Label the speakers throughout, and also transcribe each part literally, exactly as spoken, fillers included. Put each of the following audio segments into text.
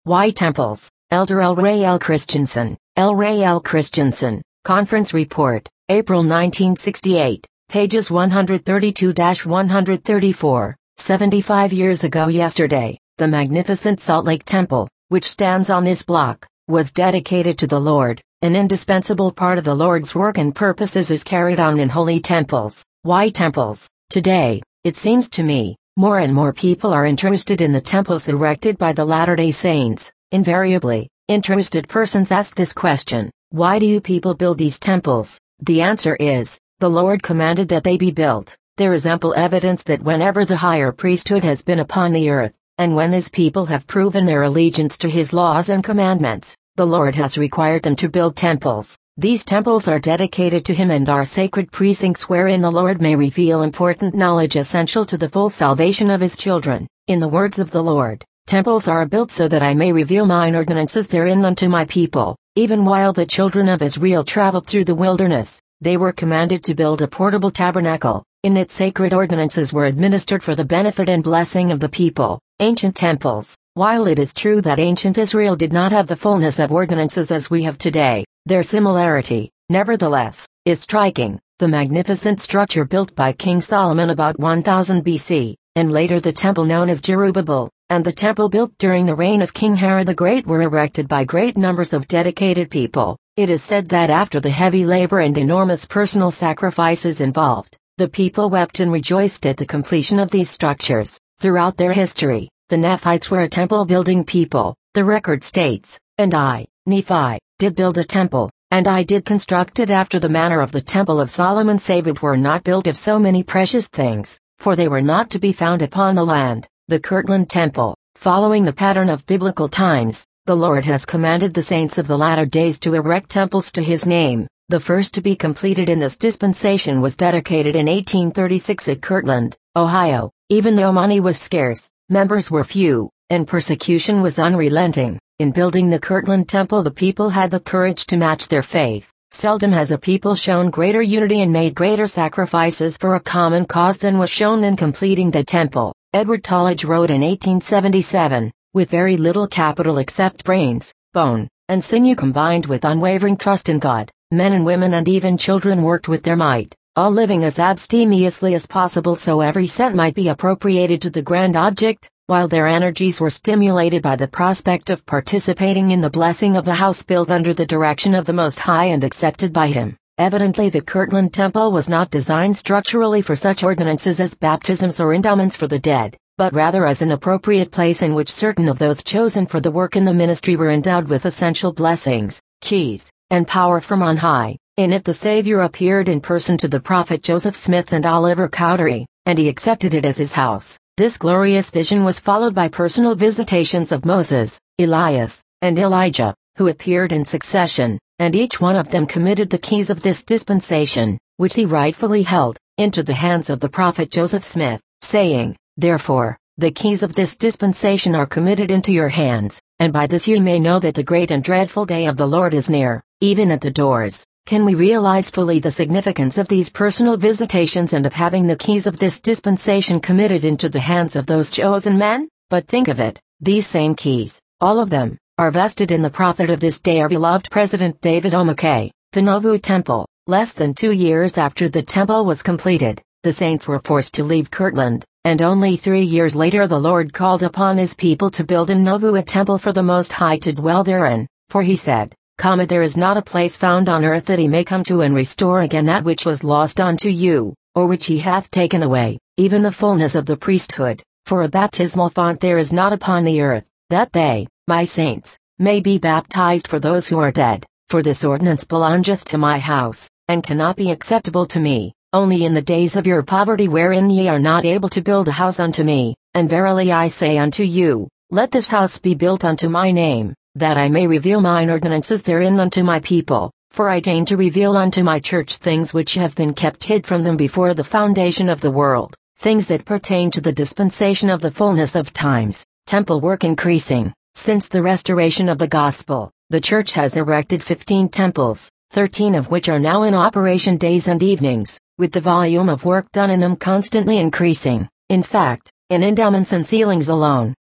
Speaker 1: Why temples? Elder L. Ray L. Christensen, L. Ray L. Christensen, Conference Report, April nineteen sixty-eight, pages one thirty-two to one thirty-four. seventy-five years ago yesterday, the magnificent Salt Lake Temple, which stands on this block, was dedicated to the Lord. An indispensable part of the Lord's work and purposes is carried on in holy temples. Why temples? Today, it seems to me, more and more people are interested in the temples erected by the Latter-day Saints. Invariably, interested persons ask this question: why do you people build these temples? The answer is, the Lord commanded that they be built. There is ample evidence that whenever the higher priesthood has been upon the earth, and when his people have proven their allegiance to his laws and commandments, the Lord has required them to build temples. These temples are dedicated to him and are sacred precincts wherein the Lord may reveal important knowledge essential to the full salvation of his children. In the words of the Lord, temples are built so that I may reveal mine ordinances therein unto my people. Even while the children of Israel traveled through the wilderness, they were commanded to build a portable tabernacle. In it sacred ordinances were administered for the benefit and blessing of the people. Ancient temples. While it is true that ancient Israel did not have the fullness of ordinances as we have today, their similarity, nevertheless, is striking. The magnificent structure built by King Solomon about one thousand B C, and later the temple known as Zerubbabel, and the temple built during the reign of King Herod the Great were erected by great numbers of dedicated people. It is said that after the heavy labor and enormous personal sacrifices involved, the people wept and rejoiced at the completion of these structures. Throughout their history, the Nephites were a temple-building people. The record states, "And I, Nephi, did build a temple, and I did construct it after the manner of the temple of Solomon, save it were not built of so many precious things, for they were not to be found upon the land." The Kirtland Temple. Following the pattern of biblical times, the Lord has commanded the saints of the latter days to erect temples to his name. The first to be completed in this dispensation was dedicated in eighteen thirty-six at Kirtland, Ohio. Even though money was scarce, members were few, and persecution was unrelenting, in building the Kirtland Temple the people had the courage to match their faith. Seldom has a people shown greater unity and made greater sacrifices for a common cause than was shown in completing the temple. Edward Tolledge wrote in eighteen seventy-seven, with very little capital except brains, bone, and sinew combined with unwavering trust in God, men and women and even children worked with their might, all living as abstemiously as possible so every cent might be appropriated to the grand object, while their energies were stimulated by the prospect of participating in the blessing of the house built under the direction of the Most High and accepted by him. Evidently the Kirtland Temple was not designed structurally for such ordinances as baptisms or endowments for the dead, but rather as an appropriate place in which certain of those chosen for the work in the ministry were endowed with essential blessings, keys, and power from on high. In it the Savior appeared in person to the prophet Joseph Smith and Oliver Cowdery, and he accepted it as his house. This glorious vision was followed by personal visitations of Moses, Elias, and Elijah, who appeared in succession, and each one of them committed the keys of this dispensation, which he rightfully held, into the hands of the prophet Joseph Smith, saying, "Therefore, the keys of this dispensation are committed into your hands, and by this ye may know that the great and dreadful day of the Lord is near, even at the doors." Can we realize fully the significance of these personal visitations and of having the keys of this dispensation committed into the hands of those chosen men? But think of it, these same keys, all of them, are vested in the prophet of this day, our beloved President David O. McKay. The Nauvoo Temple. Less than two years after the temple was completed, the saints were forced to leave Kirtland, and only three years later the Lord called upon his people to build in Nauvoo a temple for the Most High to dwell therein, for he said, Comma, there is not a place found on earth that he may come to and restore again that which was lost unto you, or which he hath taken away, even the fullness of the priesthood, for a baptismal font there is not upon the earth, that they, my saints, may be baptized for those who are dead, for this ordinance belongeth to my house, and cannot be acceptable to me, only in the days of your poverty wherein ye are not able to build a house unto me, and verily I say unto you, let this house be built unto my name, that I may reveal mine ordinances therein unto my people, for I deign to reveal unto my church things which have been kept hid from them before the foundation of the world, things that pertain to the dispensation of the fullness of times. Temple work increasing. Since the restoration of the gospel, the church has erected fifteen temples, thirteen of which are now in operation days and evenings, with the volume of work done in them constantly increasing. In fact, in endowments and ceilings alone,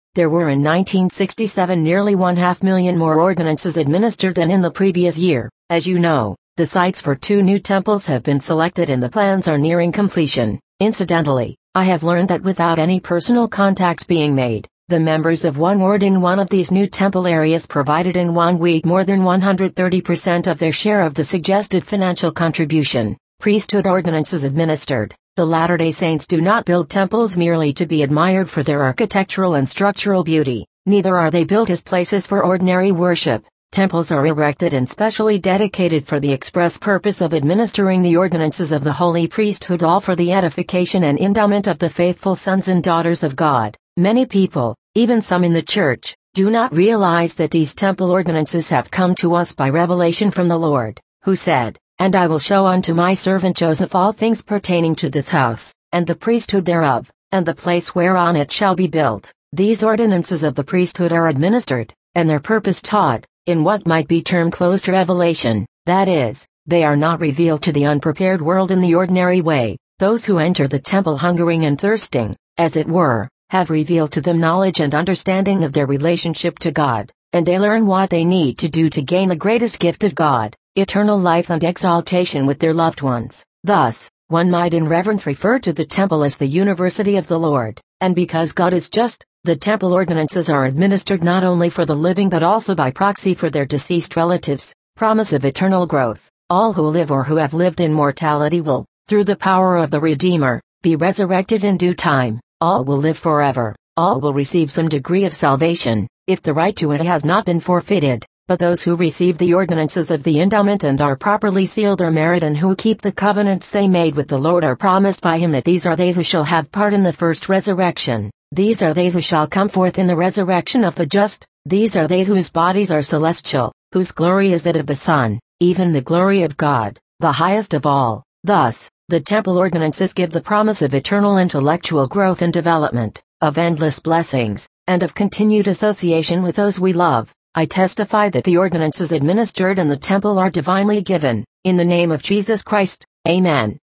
Speaker 1: There were in nineteen sixty-seven nearly one half million more ordinances administered than in the previous year. As you know, the sites for two new temples have been selected and the plans are nearing completion. Incidentally, I have learned that without any personal contacts being made, the members of one ward in one of these new temple areas provided in one week more than one hundred thirty percent of their share of the suggested financial contribution. Priesthood ordinances administered. The Latter-day Saints do not build temples merely to be admired for their architectural and structural beauty, neither are they built as places for ordinary worship. Temples are erected and specially dedicated for the express purpose of administering the ordinances of the holy priesthood, all for the edification and endowment of the faithful sons and daughters of God. Many people, even some in the church, do not realize that these temple ordinances have come to us by revelation from the Lord, who said, "And I will show unto my servant Joseph all things pertaining to this house, and the priesthood thereof, and the place whereon it shall be built." These ordinances of the priesthood are administered, and their purpose taught, in what might be termed closed revelation, that is, they are not revealed to the unprepared world in the ordinary way. Those who enter the temple hungering and thirsting, as it were, have revealed to them knowledge and understanding of their relationship to God, and they learn what they need to do to gain the greatest gift of God, eternal life and exaltation with their loved ones. Thus, one might in reverence refer to the temple as the university of the Lord, and because God is just, the temple ordinances are administered not only for the living but also by proxy for their deceased relatives. Promise of eternal growth. All who live or who have lived in mortality will, through the power of the Redeemer, be resurrected in due time. All will live forever. All will receive some degree of salvation, if the right to it has not been forfeited. But those who receive the ordinances of the endowment and are properly sealed are merit, and who keep the covenants they made with the Lord are promised by him that these are they who shall have part in the first resurrection. These are they who shall come forth in the resurrection of the just. These are they whose bodies are celestial, whose glory is that of the Son, even the glory of God, the highest of all. Thus, the temple ordinances give the promise of eternal intellectual growth and development, of endless blessings, and of continued association with those we love. I testify that the ordinances administered in the temple are divinely given, in the name of Jesus Christ. Amen.